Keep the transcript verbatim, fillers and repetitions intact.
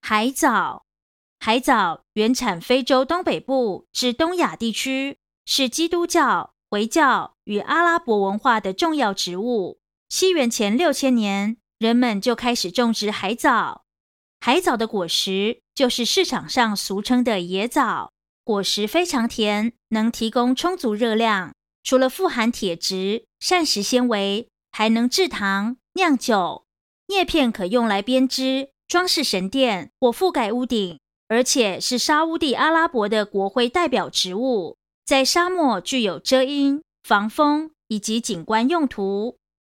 海藻，海藻原产非洲东北部至东亚地区，是基督教、回教与阿拉伯文化的重要植物。西元前六千年，人们就开始种植海藻。海藻的果实就是市场上俗称的野枣，果实非常甜，能提供充足热量。除了富含铁质、膳食纤维，还能制糖、酿酒。叶片可用来编织、装饰神殿或覆盖屋顶，而且是沙乌地阿拉伯的国徽代表植物，在沙漠具有遮阴、防风以及景观用途。